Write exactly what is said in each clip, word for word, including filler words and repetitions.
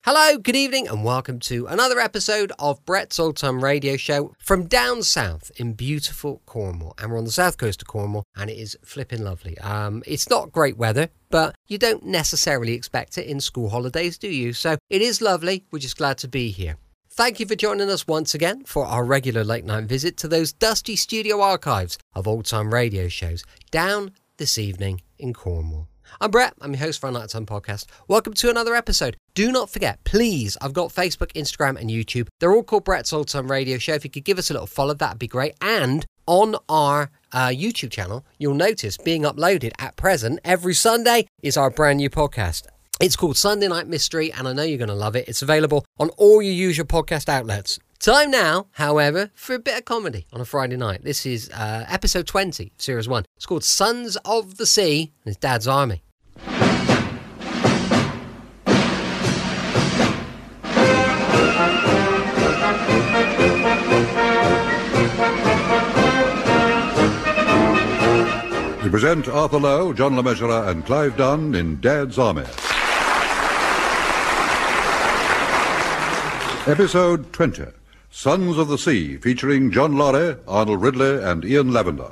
Hello, good evening, and welcome to another episode of Brett's Old Time Radio Show from down south in beautiful Cornwall. And we're on the south coast of Cornwall, and it is flipping lovely. Um, it's not great weather, but you don't necessarily expect it in school holidays, do you? So it is lovely. We're just glad to be here. Thank you for joining us once again for our regular late night visit to those dusty studio archives of old time radio shows down this evening in Cornwall. I'm Brett, I'm your host for our Nighttime Podcast. Welcome to another episode. Do not forget, please, I've got Facebook, Instagram and YouTube. They're all called Brett's Old Time Radio Show. If you could give us a little follow, that'd be great. And on our uh, YouTube channel, you'll notice being uploaded at present every Sunday is our brand new podcast. It's called Sunday Night Mystery, and I know you're going to love it. It's available on all your usual podcast outlets. Time now, however, for a bit of comedy on a Friday night. This is uh, episode twenty, series one. It's called Sons of the Sea, and it's Dad's Army. We present Arthur Lowe, John Le Mesurier, and Clive Dunn in Dad's Army. Episode twenty, Sons of the Sea, featuring John Laurie, Arnold Ridley, and Ian Lavender.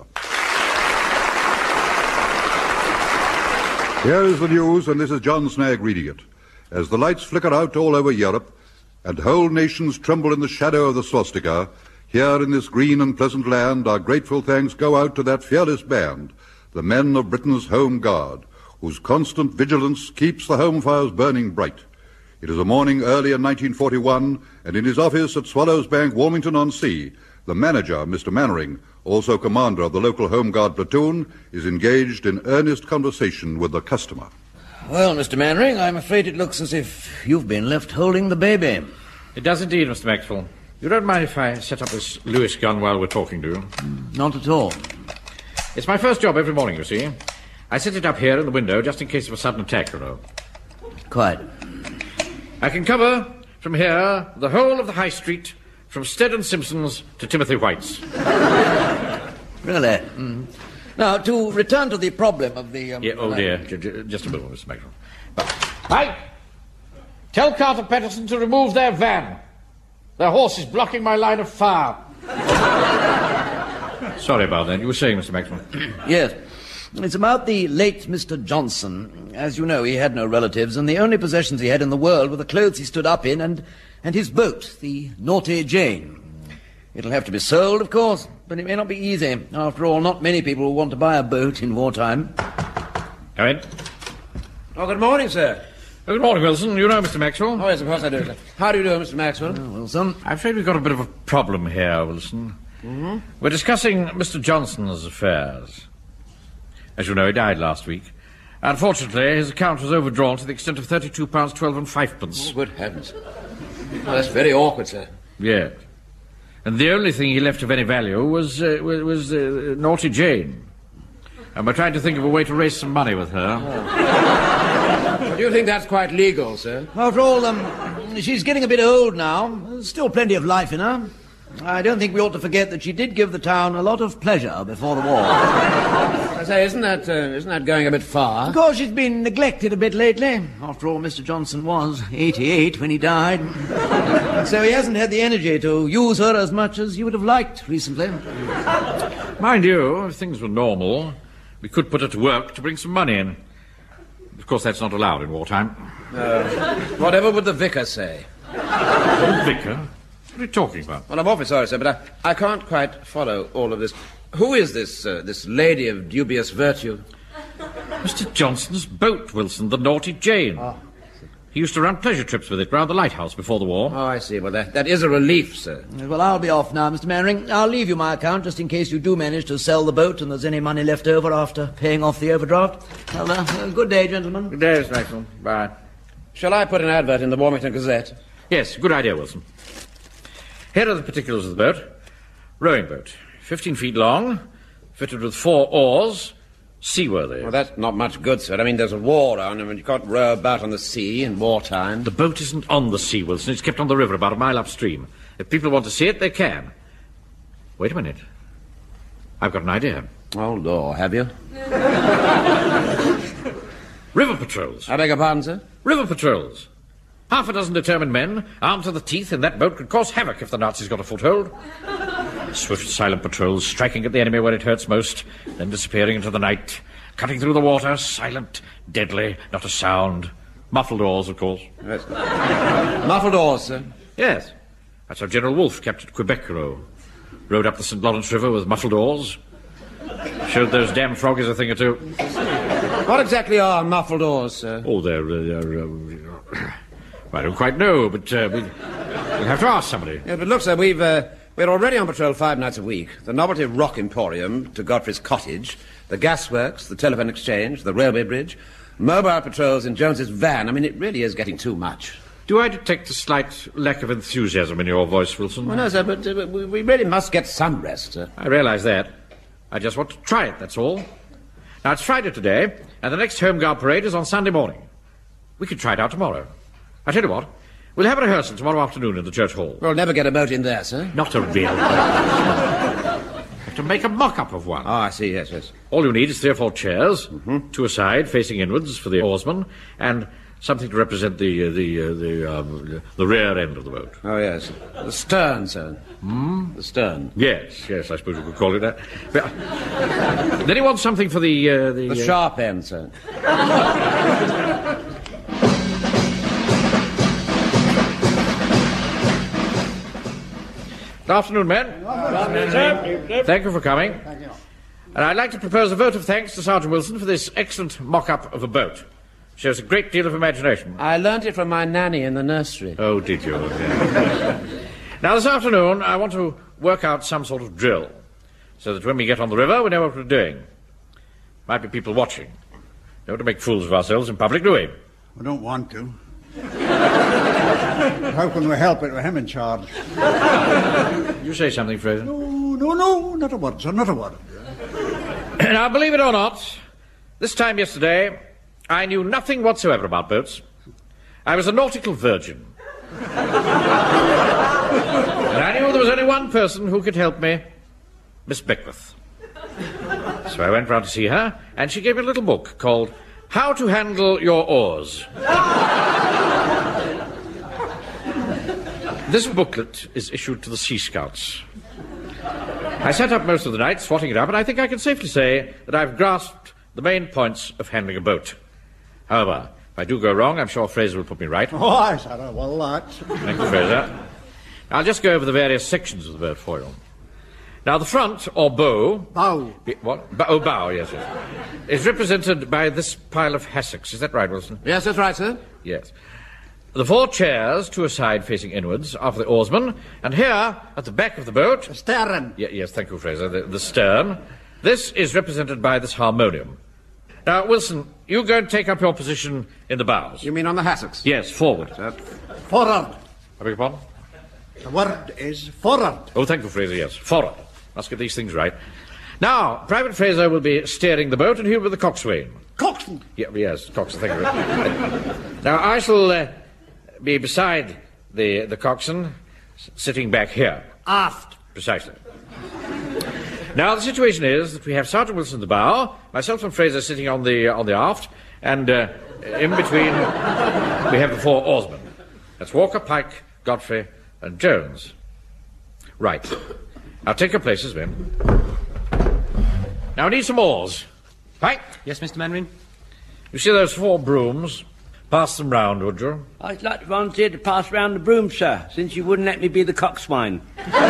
Here is the news, and this is John Snagg reading it. As the lights flicker out all over Europe, and whole nations tremble in the shadow of the swastika, here in this green and pleasant land, our grateful thanks go out to that fearless band, the men of Britain's Home Guard, whose constant vigilance keeps the home fires burning bright. It is a morning early in nineteen forty-one, and in his office at Swallows Bank, Warmington-on-Sea, the manager, Mister Mannering, also commander of the local Home Guard platoon, is engaged in earnest conversation with the customer. Well, Mister Mannering, I'm afraid it looks as if you've been left holding the baby. It does indeed, Mister Maxwell. You don't mind if I set up this Lewis gun while we're talking, do you? Not at all. It's my first job every morning, you see. I set it up here in the window just in case of a sudden attack, you know. Quite. I can cover from here the whole of the High Street, from Stead and Simpson's to Timothy White's. Really? Mm. Now, to return to the problem of the... Um, yeah, oh, dear. J- j- just a moment, Mister Maxwell. Mike! Tell Carter Patterson to remove their van. Their horse is blocking my line of fire. Sorry about that. You were saying, Mister Maxwell. Yes. It's about the late Mister Johnson. As you know, he had no relatives, and the only possessions he had in the world were the clothes he stood up in and, and his boat, the Naughty Jane. It'll have to be sold, of course, but it may not be easy. After all, not many people will want to buy a boat in wartime. Come in. Oh, good morning, sir. Oh, good morning, Wilson. You know Mister Maxwell? Oh, yes, of course I do, sir. How do you do, Mister Maxwell? Oh, Wilson. I'm afraid we've got a bit of a problem here, Wilson. Mm-hmm. We're discussing Mister Johnson's affairs. As you know, he died last week. Unfortunately, his account was overdrawn to the extent of thirty-two pounds twelve and fivepence. Oh, good heavens. Oh, that's very awkward, sir. Yes. And the only thing he left of any value was, uh, was, was uh, Naughty Jane. And we're trying to think of a way to raise some money with her. Oh. Well, do you think that's quite legal, sir? After all, um, she's getting a bit old now. There's still plenty of life in her. I don't think we ought to forget that she did give the town a lot of pleasure before the war. I say, isn't that, uh, isn't that going a bit far? Of course, she's been neglected a bit lately. After all, Mister Johnson was eighty-eight when he died. So he hasn't had the energy to use her as much as you would have liked recently. Mind you, if things were normal, we could put her to work to bring some money in. Of course, that's not allowed in wartime. Uh, whatever would the vicar say? The vicar? What are you talking about? Well, I'm awfully sorry, sir, but I, I can't quite follow all of this. Who is this, uh, this lady of dubious virtue? Mister Johnson's boat, Wilson, the Naughty Jane. Oh. He used to run pleasure trips with it round the lighthouse before the war. Oh, I see. Well, that, that is a relief, sir. Well, I'll be off now, Mister Mannering. I'll leave you my account just in case you do manage to sell the boat and there's any money left over after paying off the overdraft. Well, uh, good day, gentlemen. Good day, Mister Maxwell. Bye. Shall I put an advert in the Warmington Gazette? Yes, good idea, Wilson. Here are the particulars of the boat. Rowing boat. Fifteen feet long, fitted with four oars, seaworthy. Well, that's not much good, sir. I mean, there's a war on, and you can't row about on the sea in wartime. The boat isn't on the sea, Wilson. It's kept on the river about a mile upstream. If people want to see it, they can. Wait a minute. I've got an idea. Oh, Lord, have you? River patrols. I beg your pardon, sir? River patrols. Half a dozen determined men, armed to the teeth in that boat, could cause havoc if the Nazis got a foothold. Swift, silent patrols, striking at the enemy where it hurts most, then disappearing into the night, cutting through the water, silent, deadly, not a sound. Muffled oars, of course. Yes. Muffled oars, sir? Yes. That's how General Wolfe captured Quebec Row. Rowed up the Saint Lawrence River with muffled oars. Showed those damn froggies a thing or two. What exactly are muffled oars, sir? Oh, they're... Uh, they're uh, I don't quite know, but uh, we, we'll have to ask somebody. Yeah, but look, sir, we've... Uh, we're already on patrol five nights a week. The Novelty Rock Emporium to Godfrey's Cottage, the gasworks, the telephone exchange, the railway bridge, mobile patrols in Jones's van. I mean, it really is getting too much. Do I detect a slight lack of enthusiasm in your voice, Wilson? Well, no, sir, but uh, we, we really must get some rest, sir. I realise that. I just want to try it, that's all. Now, it's Friday today, and the next Home Guard parade is on Sunday morning. We could try it out tomorrow. I tell you what, we'll have a rehearsal tomorrow afternoon in the church hall. We'll never get a boat in there, sir. Not a real boat. Have to make a mock-up of one. Oh, I see, yes, yes. All you need is three or four chairs, Mm-hmm. two aside, facing inwards for the oarsmen, and something to represent the uh, the uh, the, um, the rear end of the boat. Oh, yes. The stern, sir. Hmm? The stern. Yes, yes, I suppose you could call it that. But, uh, then he wants something for the... Uh, the The uh, sharp end, sir. Good afternoon, men. Good afternoon, sir. Thank you for coming. Thank you. And I'd like to propose a vote of thanks to Sergeant Wilson for this excellent mock-up of a boat. Shows a great deal of imagination. I learnt it from my nanny in the nursery. Oh, did you? Yeah. Now, this afternoon, I want to work out some sort of drill, so that when we get on the river, we know what we're doing. Might be people watching. Don't want to make fools of ourselves in public, do we? We don't want to. How can we help it with him in charge? You say something, Fraser. No, no, no, not a word, sir, not a word. Now, believe it or not, this time yesterday, I knew nothing whatsoever about boats. I was a nautical virgin. And I knew there was only one person who could help me, Miss Beckwith. So I went round to see her, and she gave me a little book called How to Handle Your Oars. This booklet is issued to the Sea Scouts. I sat up most of the night, swatting it up, and I think I can safely say that I've grasped the main points of handling a boat. However, if I do go wrong, I'm sure Fraser will put me right. Oh, I said, well, that. Thank you, Fraser. I'll just go over the various sections of the boat for you. Now, the front, or bow... Bow. Be, what? Bow, oh, bow, yes, yes. Is represented by this pile of hassocks. Is that right, Wilson? Yes, that's right, sir. Yes. The four chairs, two aside facing inwards, are for the oarsmen. And here, at the back of the boat... Stern. Y- yes, thank you, Fraser. The, the stern. This is represented by this harmonium. Now, Wilson, you go and take up your position in the bows. You mean on the hassocks? Yes, forward. Sir. Forward. I beg your pardon? The word is forward. Oh, thank you, Fraser, yes. Forward. Must get these things right. Now, Private Fraser will be steering the boat and he'll be the coxswain. Coxswain. Yeah, yes, coxswain, thank you. Now, I shall uh, be beside the, the coxswain, s- sitting back here. Aft. Precisely. Now, the situation is that we have Sergeant Wilson in the bow, myself and Fraser sitting on the, on the aft, and uh, in between we have the four oarsmen. That's Walker, Pike, Godfrey, and Jones. Right. Now, take your places, men. Now, we need some oars. Pike? Yes, Mister Mandarin? You see those four brooms? Pass them round, would you? I'd like to volunteer to pass round the broom, sir, since you wouldn't let me be the coxswain.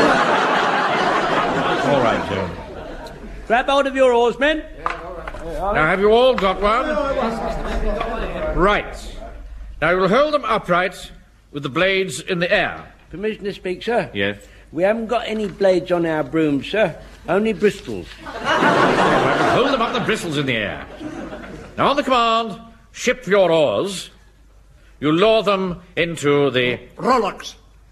All right, Jones. Grab hold of your oars, men. Now, have you all got one? Right. Now, you will hold them upright with the blades in the air. Permission to speak, sir? Yes. We haven't got any blades on our brooms, sir. Only bristles. Hold them up, the bristles in the air. Now, on the command, ship your oars. You lower them into the... Rollocks.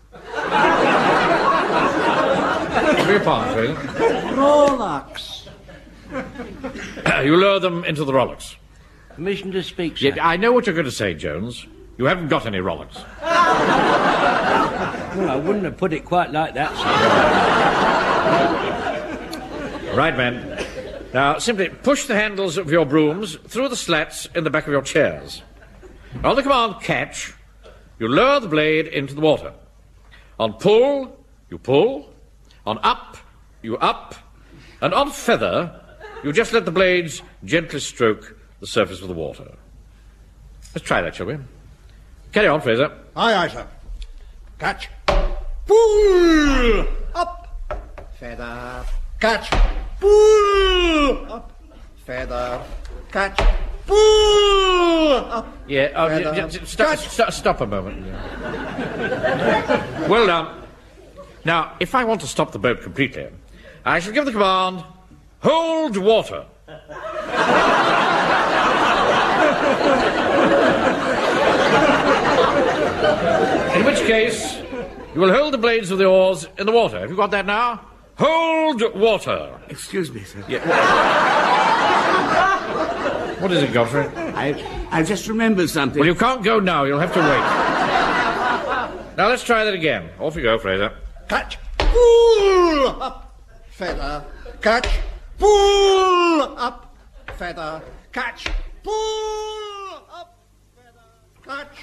Beg your pardon, Fraser. Rollocks. You lower them into the rollocks. Permission to speak, sir? Yeah, I know what you're going to say, Jones. You haven't got any rollocks. Well, I wouldn't have put it quite like that, sir. Right, men. Now, simply push the handles of your brooms through the slats in the back of your chairs. On the command, catch. you lower the blade into the water. On pull, you pull. On up, you up. And on feather, you just let the blades gently stroke the surface of the water. Let's try that, shall we? Carry on, Fraser. Aye, aye, sir. Catch. Pull. Up. Feather. Catch. Pull. Up. Feather. Catch. Pull. Up. Yeah, uh, Feather. j- j- stop, Catch. stop, stop a moment. Yeah. Well done. Now, if I want to stop the boat completely, I shall give the command, hold water. In which case, you will hold the blades of the oars in the water. Have you got that now? Hold water. Excuse me, sir. What is it, Godfrey? I, I just remembered something. Well, you can't go now. You'll have to wait. Now, let's try that again. Off you go, Fraser. Catch. Pull. Up. Feather. Catch. Pull. Up. Feather. Catch. Pull. Up. Feather. Catch.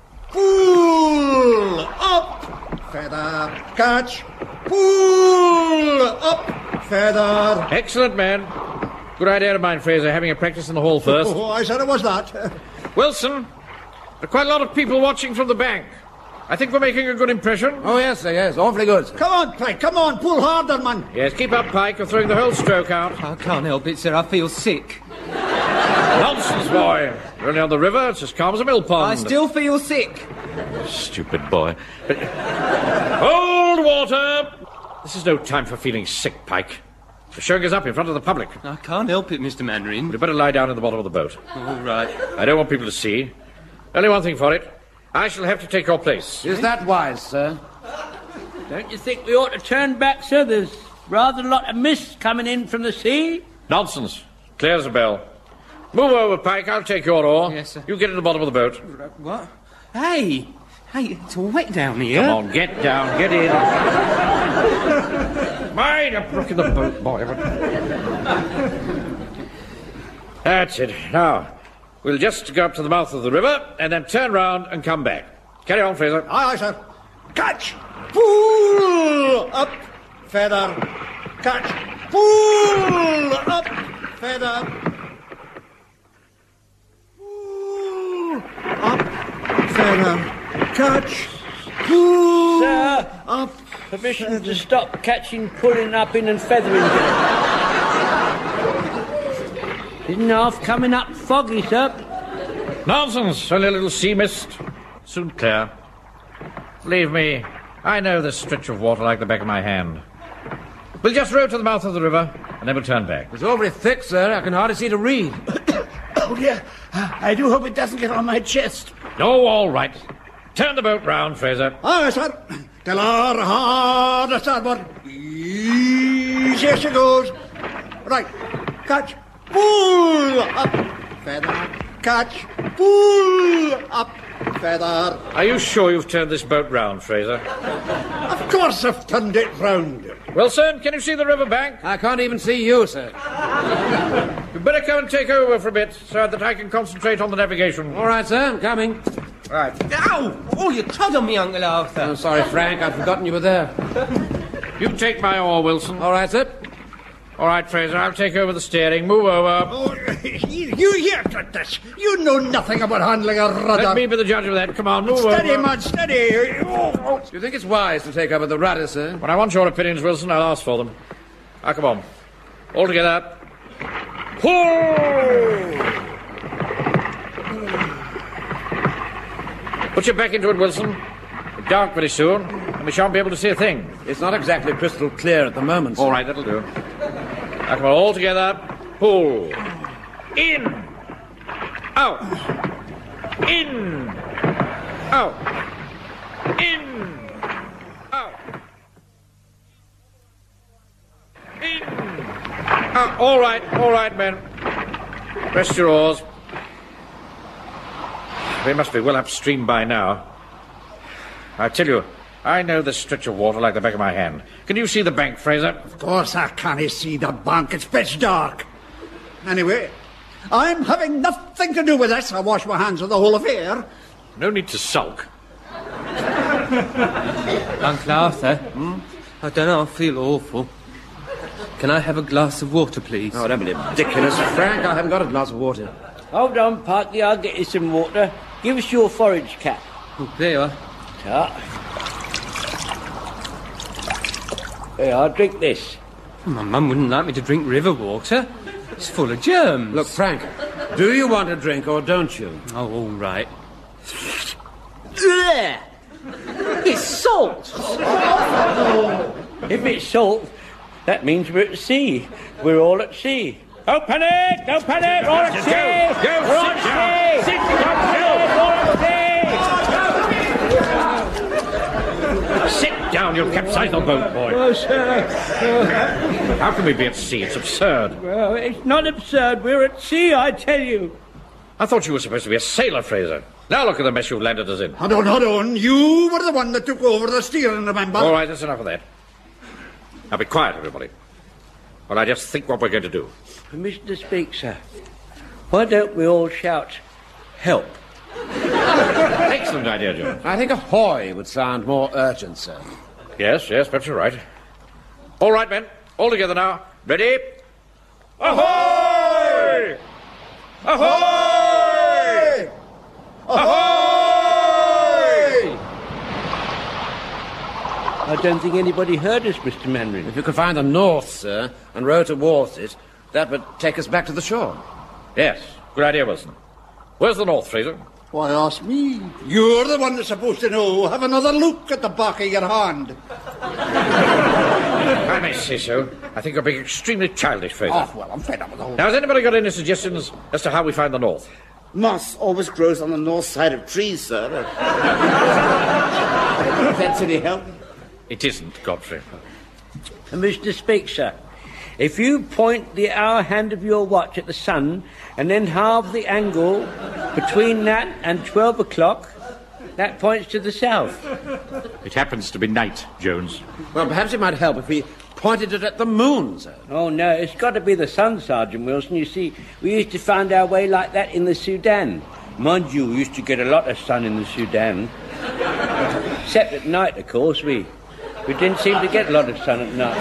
Pull. Up. Feather. Catch. Pull. Up. Feather. Excellent, man. Good idea of mine, Fraser, having a practice in the hall first. Oh, I said it was that. Wilson, there are quite a lot of people watching from the bank. I think we're making a good impression. Oh, yes, sir, yes. Awfully good, sir. Come on, Pike. Come on. Pull harder, man. Yes, keep up, Pike. You're throwing the whole stroke out. I can't help it, sir. I feel sick. Nonsense, boy. You're only on the river. It's as calm as a mill pond. I still feel sick. Stupid boy. But... Hold water! This is no time for feeling sick, Pike. The show goes up in front of the public. I can't help it, Mister Mandarin. You'd better lie down in the bottom of the boat. All right. I don't want people to see. Only one thing for it. I shall have to take your place. Is that wise, sir? Don't you think we ought to turn back, sir? There's rather a lot of mist coming in from the sea. Nonsense. Clear as a bell. Move over, Pike. I'll take your oar. Yes, sir. You get in the bottom of the boat. What? Hey! Hey, it's all wet down here. Come on, get down, get in. Mind, I'm rocking the boat, boy. That's it. Now, we'll just go up to the mouth of the river and then turn round and come back. Carry on, Fraser. Aye, aye, sir. Catch. Pull. Up. Feather. Catch. Pull. Up. Feather. Pull. Up. Feather. Catch. Pull. Sir. Up. Permission to stop catching, pulling up in and feathering. Isn't half coming up foggy, sir? Nonsense. Only a little sea mist. Soon clear. Believe me, I know this stretch of water like the back of my hand. We'll just row to the mouth of the river, and then we'll turn back. It's awfully thick, sir. I can hardly see to read. Oh, dear. I do hope it doesn't get on my chest. Oh, all right. Turn the boat round, Fraser. Aye, sir. Tell her hard to starboard. Easy as she goes. Right. Catch. Pull. Up. Feather. Catch. Pull. Up. Feather. Are you sure you've turned this boat round, Fraser? Of course I've turned it round. Wilson, can you see the river bank? I can't even see you, sir. You'd better come and take over for a bit so that I can concentrate on the navigation. All right, sir, I'm coming. Right. Ow! Oh, you trod on me, Uncle Arthur. I'm sorry, Frank. I'd forgotten you were there. You take my oar, Wilson. All right, sir. All right, Fraser, I'll take over the steering. Move over. Oh, you, you hear this? You know nothing about handling a rudder. Let me be the judge of that. Come on, move Steady, over. man, steady. Oh, oh. Do you think it's wise to take over the rudder, sir? When I want your opinions, Wilson, I'll ask for them. Now, come on. All together. Pull! Put your back into it, Wilson. It's dark very soon, and we shan't be able to see a thing. It's not exactly crystal clear at the moment, sir. All right, that'll do. Now, come on, all together. Pull. In. Out. In. Out. In. Out. In. Out. All right, all right, men. Rest your oars. They must be well upstream by now. I tell you, I know this stretch of water like the back of my hand. Can you see the bank, Fraser? Of course I can't see the bank. It's pitch dark. Anyway, I'm having nothing to do with this. I wash my hands of the whole affair. No need to sulk. Uncle Arthur, hmm? I don't know, I feel awful. Can I have a glass of water, please? Oh, don't be ridiculous, Frank. I haven't got a glass of water. Hold on, Parky, I'll get you some water. Give us your forage cap. Oh, there you are. Ta. Here, I'll drink this. My mum wouldn't like me to drink river water. It's full of germs. Look, Frank, do you want a drink or don't you? Oh, all right. It's salt. If it's salt, that means we're at sea. We're all at sea. Don't panic! Don't panic! We're all at sea! Go, go, we're all sit at sea! Sit down, you'll capsize the boat, boy. Oh, sir. How can we be at sea? It's absurd. Well, it's not absurd. We're at sea, I tell you. I thought you were supposed to be a sailor, Fraser. Now look at the mess you've landed us in. Hold on, hold on. You were the one that took over the steering, remember? All right, that's enough of that. Now be quiet, everybody. While I just think what we're going to do. Permission to speak, sir. Why don't we all shout, help? Excellent idea, John. I think ahoy would sound more urgent, sir. Yes, yes, perhaps you're right. All right, men. All together now. Ready? Ahoy! Ahoy! Ahoy! I don't think anybody heard us, Mister Mandarin. If you could find the north, sir, and row towards it, that would take us back to the shore. Yes, good idea, Wilson. Where's the north, Fraser? Why ask me? You're the one that's supposed to know. Have another look at the back of your hand. I may say so. I think you're being extremely childish, Fraser. Oh, well, I'm fed up with the whole... Now, has anybody got any suggestions as to how we find the north? Moss always grows on the north side of trees, sir. If that's any help. It isn't, Godfrey. Permission to speak, sir. If you point the hour hand of your watch at the sun and then halve the angle between that and twelve o'clock, that points to the south. It happens to be night, Jones. Well, perhaps it might help if we pointed it at the moon, sir. Oh, no, it's got to be the sun, Sergeant Wilson. You see, we used to find our way like that in the Sudan. Mind you, we used to get a lot of sun in the Sudan. Except at night, of course, we... We didn't seem to get a lot of sun at night.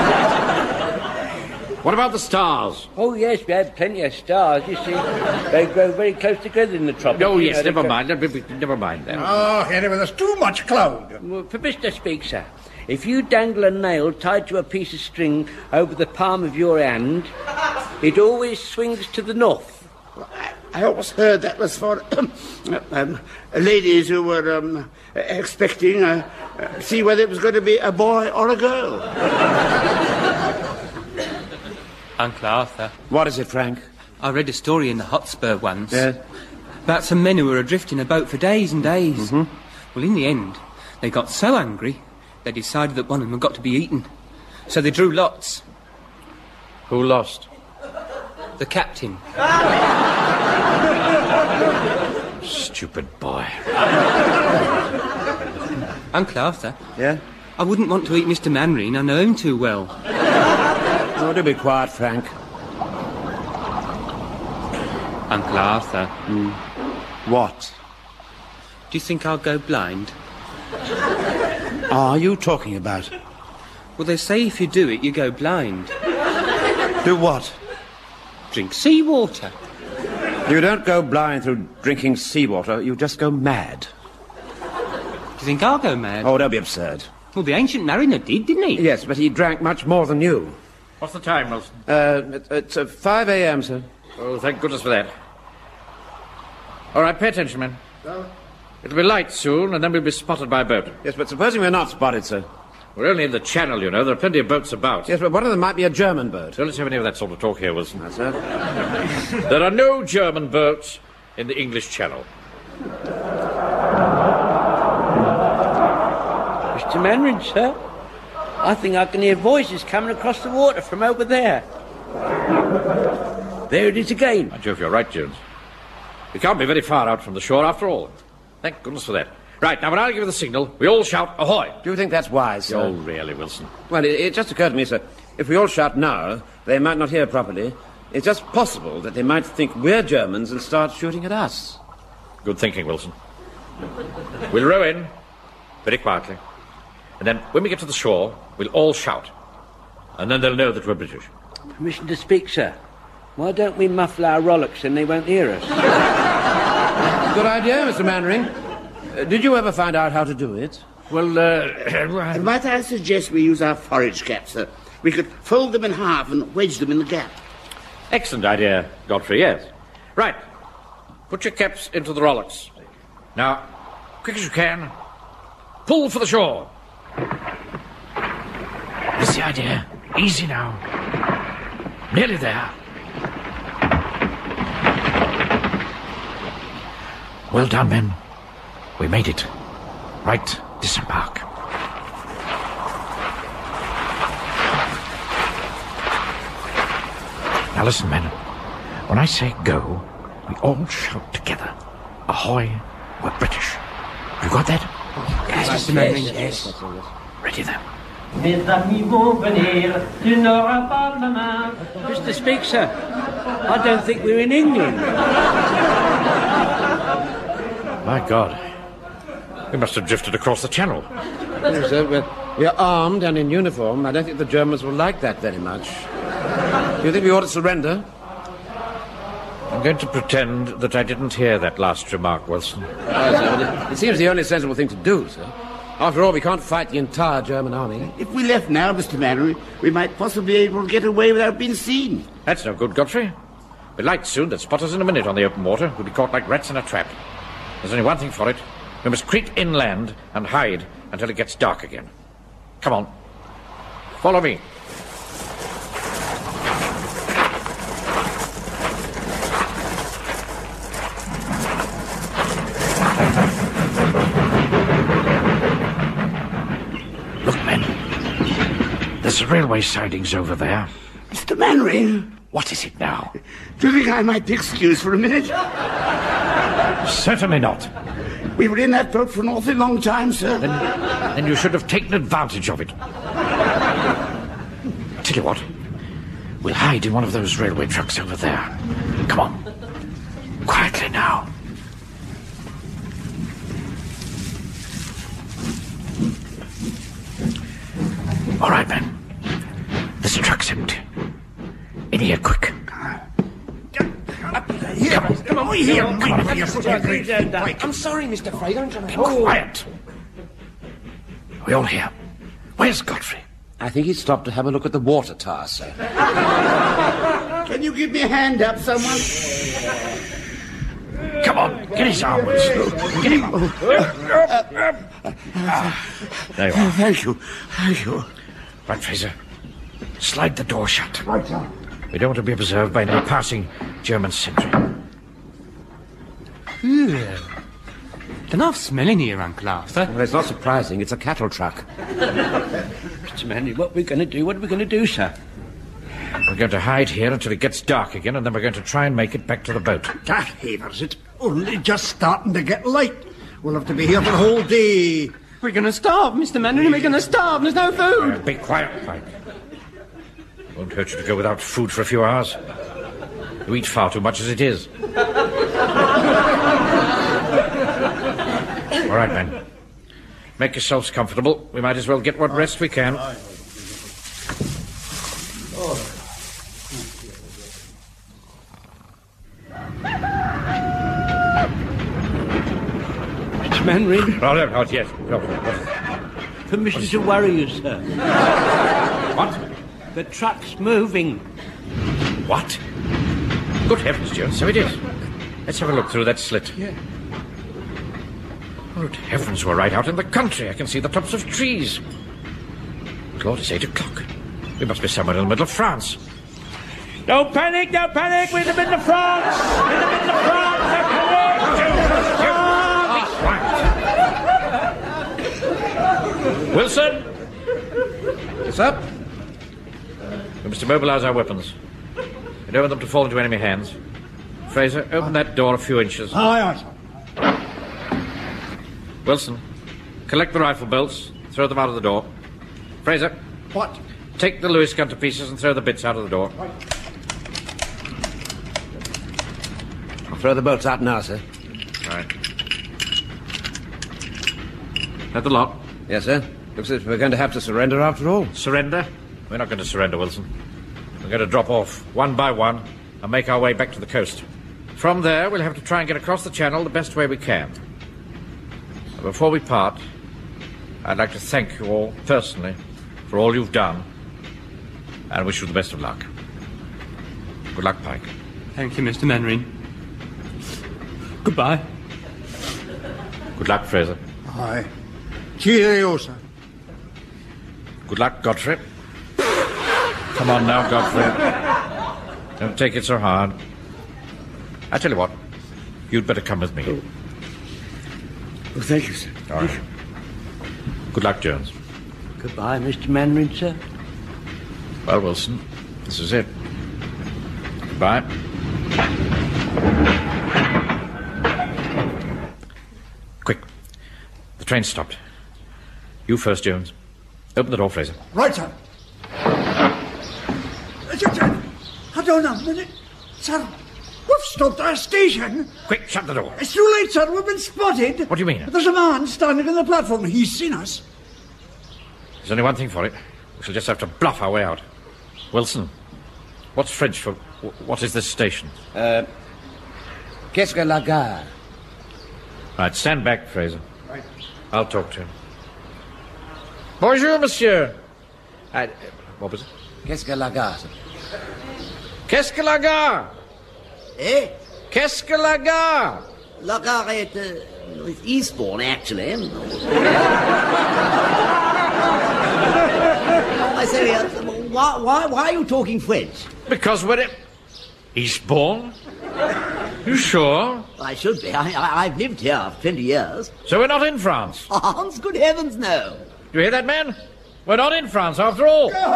What about the stars? Oh, yes, we had plenty of stars, you see. They grow very close together in the tropics. Oh, yes, you know, never go... mind. Never mind that. Oh, anyway, there's too much cloud. Well, permission to speak, sir. If you dangle a nail tied to a piece of string over the palm of your hand, it always swings to the north. I, I always heard that was for um, ladies who were um, expecting, uh, uh, see whether it was going to be a boy or a girl. Uncle Arthur. What is it, Frank? I read a story in the Hotspur once. Yes? About some men who were adrift in a boat for days and days. Mm-hmm. Well, in the end, they got so angry, they decided that one of them had got to be eaten. So they drew lots. Who lost? The captain. Stupid boy. Uncle Arthur. Yeah? I wouldn't want to eat Mister Manring. I know him too well. Oh, do be quiet, Frank. Uncle Arthur. Mm. What? Do you think I'll go blind? Are you talking about? Well, they say if you do it, you go blind. Do what? Drink seawater. You don't go blind through drinking seawater, you just go mad. Do you think I'll go mad? Oh, don't be absurd. Well, the ancient mariner did, didn't he? Yes, but he drank much more than you. What's the time, Wilson? Uh, it, it's uh, five a.m., sir. Oh, thank goodness for that. All right, pay attention, men. It'll be light soon, and then we'll be spotted by a boat. Yes, but supposing we're not spotted, sir. We're only in the channel, you know. There are plenty of boats about. Yes, but one of them might be a German boat. Don't let's have any of that sort of talk here, Wilson. That's it. There are no German boats in the English Channel. Mister Manring, sir, I think I can hear voices coming across the water from over there. There it is again. By Jove, you're right, Jones. We can't be very far out from the shore after all. Thank goodness for that. Right, now when I give you the signal, we all shout ahoy. Do you think that's wise, sir? Oh, really, Wilson? Well, it, it just occurred to me, sir, if we all shout now, they might not hear properly. It's just possible that they might think we're Germans and start shooting at us. Good thinking, Wilson. We'll row in. very quietly. And then, when we get to the shore, we'll all shout. And then they'll know that we're British. Permission to speak, sir. Why don't we muffle our rollicks and they won't hear us? Good idea, Mister Mannering. Uh, did you ever find out how to do it? Well, uh... Might I suggest we use our forage caps, sir? We could fold them in half and wedge them in the gap. Excellent idea, Godfrey, yes. Right. Put your caps into the rollicks. Now, quick as you can, pull for the shore. That's the idea. Easy now. Nearly there. Well done, men. We made it. Right, disembark. Now listen, men. When I say go, we all shout together. Ahoy, we're British. You got that? Yes, Mister Mannering, yes. Ready then. Mister Speak, sir. I don't think we're in England. My God. We must have drifted across the channel. Yes, sir, we're, we're armed and in uniform. I don't think the Germans will like that very much. Do you think we ought to surrender? I'm going to pretend that I didn't hear that last remark, Wilson. Oh, sir, it, it seems the only sensible thing to do, sir. After all, we can't fight the entire German army. If we left now, Mister Mannering, we might possibly be able to get away without being seen. That's no good, Godfrey. We're light soon. They'll spot us in a minute on the open water. We'll be caught like rats in a trap. There's only one thing for it. We must creep inland and hide until it gets dark again. Come on. Follow me. Look, men. There's railway sidings over there. Mister Mannering, What is it now? do you think I might be excused for a minute? Certainly not. We were in that boat for an awfully long time, sir. Then, then you should have taken advantage of it. Tell you what, we'll hide in one of those railway trucks over there. Come on. Quietly now. All right, men. This truck's empty. In here, quick. Here, come on, here. Come on, I'm sorry, Mister Fraser. Be quiet. We all here. Where's Godfrey? I think he stopped to have a look at the water tower, sir. Can you give me a hand up, someone? Come on, get his arm, Wilson. Get him up. There you are. Thank you. Thank you. Right, Fraser. Slide the door shut. Right, sir. We don't want to be observed by any passing German sentry. They're not smelling here, Uncle Arthur. Well, it's not surprising. It's a cattle truck. Mister Mannering, what are we going to do? What are we going to do, sir? We're going to hide here until it gets dark again, and then we're going to try and make it back to the boat. Ah, Havers, it's only just starting to get light. We'll have to be here for the whole day. We're going to starve, Mister Mannering. We're going to starve. There's no food. Uh, be quiet, Mike. Won't hurt you to go without food for a few hours. You eat far too much as it is. All right, men. Make yourselves comfortable. We might as well get what rest we can. Mister Mannering, Oh, no, not yet. No, no. permission to worry you, sir. What? The truck's moving. What? Good heavens, Jones, so it is. Let's have a look through that slit. Yeah. Good heavens, we're right out in the country. I can see the tops of trees. Lord, it's eight o'clock. We must be somewhere in the middle of France. Don't panic, don't panic. We're in the middle of France. In the middle of France. Don't panic. Be quiet. Wilson! What's up? We must immobilize our weapons. We don't want them to fall into enemy hands. Fraser, open that door a few inches. Aye, aye, sir. Wilson, collect the rifle bolts, throw them out of the door. Fraser, What? take the Lewis gun to pieces and throw the bits out of the door. I'll throw the boats out now, sir. Right. At the lot. Yes, sir. Looks as if we're going to have to surrender after all. Surrender? We're not going to surrender, Wilson. We're going to drop off, one by one, and make our way back to the coast. From there, we'll have to try and get across the channel the best way we can. But before we part, I'd like to thank you all personally for all you've done, and wish you the best of luck. Good luck, Pike. Thank you, Mister Mannering. Goodbye. Good luck, Fraser. Aye. Cheerio, sir. Good luck, Godfrey. Come on now, Godfrey. Don't take it so hard. I tell you what, you'd better come with me. Oh, oh thank you, sir. All right. Good luck, Jones. Goodbye, Mister Mannering, sir. Well, Wilson, this is it. Goodbye. Quick. The train's stopped. You first, Jones. Open the door, Fraser. Right, sir. Hold on a minute. Sir, we've stopped our station. Quick, shut the door. It's too late, sir. We've been spotted. What do you mean? There's a man standing on the platform. He's seen us. There's only one thing for it. We shall just have to bluff our way out. Wilson, what's French for... what is this station? Uh, Qu'est-ce que la gare? Right, stand back, Fraser. Right. I'll talk to him. Bonjour, monsieur. Uh, what was it? Qu'est-ce que la gare? Qu'est-ce que la gare? Eh? Qu'est-ce que la gare? La gare est, uh, it's Eastbourne, actually. I say, uh, why, why, why are you talking French? Because we're at Eastbourne. You sure? I should be. I, I, I've lived here for twenty years. So we're not in France? France? Good heavens, no. You hear that, man? We're not in France, after all. I,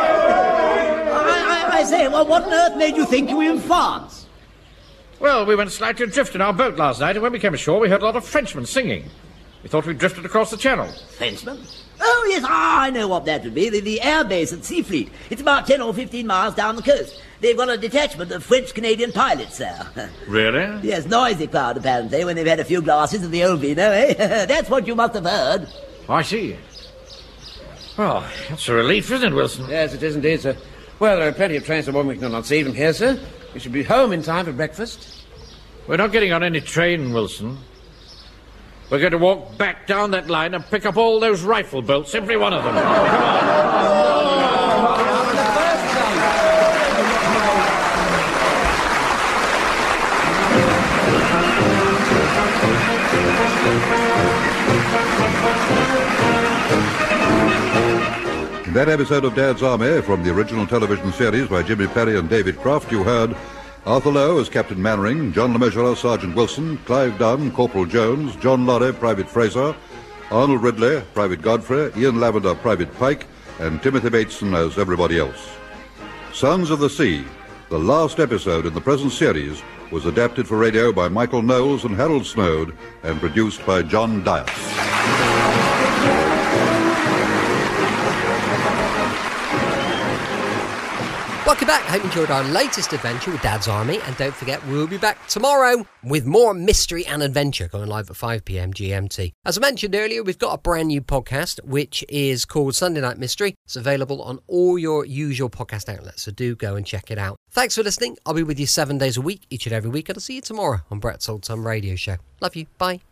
I, I say, well, what on earth made you think you were in France? Well, we went slightly adrift in our boat last night, and when we came ashore, we heard a lot of Frenchmen singing. We thought we'd drifted across the channel. Frenchmen? Oh, yes, ah, I know what that would be. The, the air base at Seafleet. It's about ten or fifteen miles down the coast. They've got a detachment of French-Canadian pilots there. Really? Yes, noisy crowd, apparently, when they've had a few glasses of the old vino, eh? That's what you must have heard. Oh, I see. Well, that's a relief, isn't it, Wilson? Yes, it is indeed, sir. Well, there are plenty of trains to Warwick and not see from here, sir. We should be home in time for breakfast. We're not getting on any train, Wilson. We're going to walk back down that line and pick up all those rifle bolts, every one of them. Come on. In that episode of Dad's Army, from the original television series by Jimmy Perry and David Croft, you heard Arthur Lowe as Captain Mannering, John LeMessurier, Sergeant Wilson, Clive Dunn, Corporal Jones, John Lorry, Private Fraser, Arnold Ridley, Private Godfrey, Ian Lavender, Private Pike, and Timothy Bateson as everybody else. Sons of the Sea, the last episode in the present series, was adapted for radio by Michael Knowles and Harold Snowd and produced by John Dias. Welcome back. Hope you enjoyed our latest adventure with Dad's Army, and don't forget we'll be back tomorrow with more mystery and adventure going live at five p.m. G M T. As I mentioned earlier, we've got a brand new podcast which is called Sunday Night Mystery. It's available on all your usual podcast outlets, so do go and check it out. Thanks for listening. I'll be with you seven days a week, each and every week, and I'll see you tomorrow on Brett's Old Time Radio Show. Love you. Bye.